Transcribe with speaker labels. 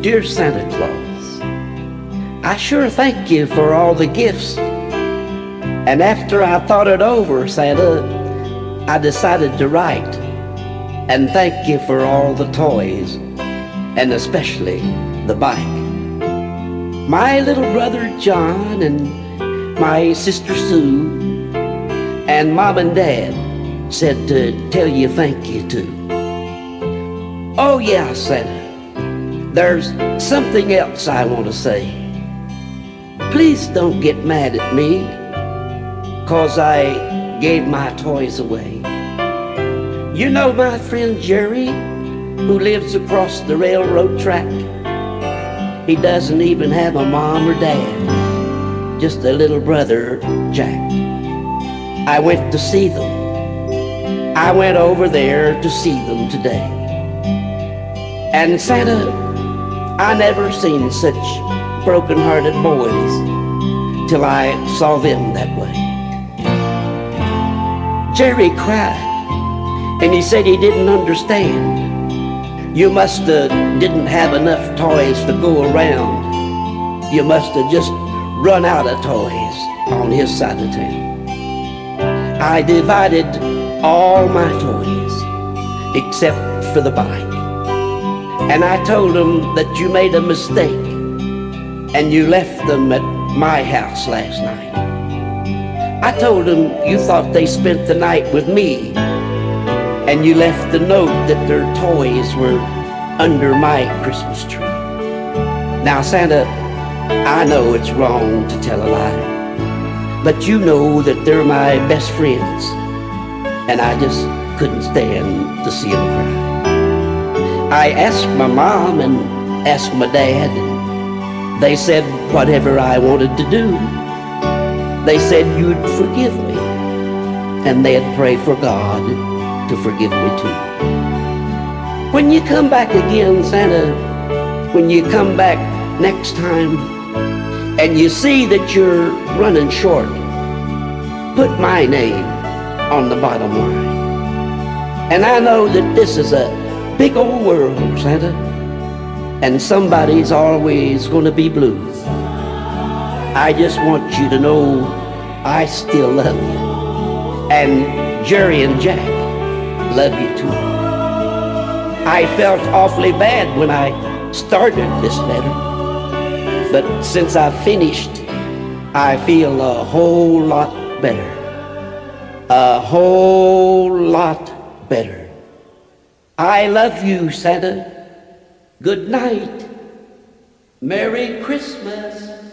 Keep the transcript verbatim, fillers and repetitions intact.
Speaker 1: Dear Santa Claus, I sure thank you for all the gifts. And after I thought it over, Santa, I decided to write and thank you for all the toys, and especially the bike. My little brother John and my sister Sue and Mom and Dad said to tell you thank you too. Oh yeah, Santa, there's something else I want to say. Please don't get mad at me, 'cause I gave my toys away. You know my friend Jerry, who lives across the railroad track? He doesn't even have a mom or dad, just a little brother, Jack. I went to see them. I went over there to see them today. And Santa, I never seen such broken-hearted boys till I saw them that way. Jerry cried, and he said he didn't understand. You must have didn't have enough toys to go around. You must have just run out of toys on his side of town. I divided all my toys except for the bike. And I told him that you made a mistake and you left them at my house last night. I told him you thought they spent the night with me, and you left the note that their toys were under my Christmas tree. Now, Santa, I know it's wrong to tell a lie, but you know that they're my best friends, and I just couldn't stand to see them cry. I asked my mom and asked my dad, and they said whatever I wanted to do. They said you'd forgive me, and they'd pray for God to forgive me too. When you come back again, Santa, when you come back next time, and you see that you're running short, put my name on the bottom line. And I know that this is a big old world, Santa, and somebody's always gonna be blue. I just want you to know I still love you, and Jerry and Jack love you too. I felt awfully bad when I started this letter, but since I finished, I feel a whole lot better. A whole lot better. I love you, Santa. Good night. Merry Christmas.